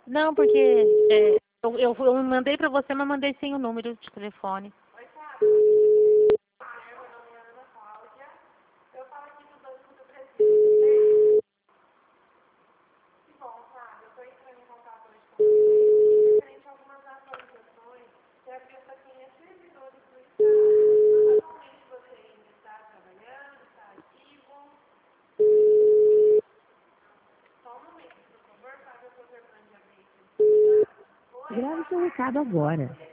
Não, porque eu mandei pra você, mas mandei sem o número de telefone. Oi, Fábio. Meu nome é Ana Cláudia. Eu falo aqui do Banco do Brasil. Que bom, Fábio. Eu estou entrando em contato hoje com você referente a algumas atualizações que a Bia tem a servidores do Estado. Atualmente você ainda está trabalhando, está ativo? Só um momento, por favor, Fábio. Eu estou terminando de abrir esse. Grave seu recado agora.